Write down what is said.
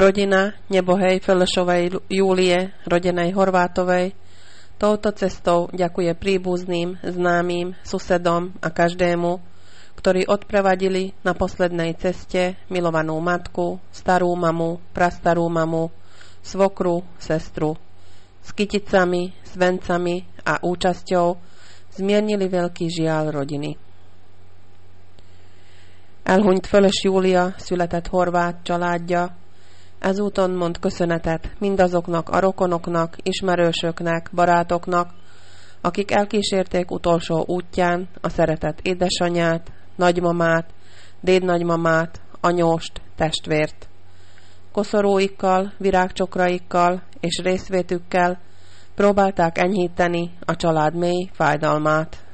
Rodina Nebohej Felešovej Júlie, rodenej Horvátovej, touto cestou ďakuje príbuzným, známym, susedom a každému, ktorí odprevadili na poslednej ceste milovanú matku, starú mamu, prastarú mamu, svokru, sestru. S kyticami, s vencami a účasťou zmiernili veľký žiaľ rodiny. Elhunyt Fölös Júlia született horvát családja. Ezúton mond köszönetet mindazoknak a rokonoknak, ismerősöknek, barátoknak, akik elkísérték utolsó útján a szeretett édesanyát, nagymamát, dédnagymamát, anyóst, testvért. Koszorúikkal, virágcsokraikkal és részvétükkel próbálták enyhíteni a család mély fájdalmát.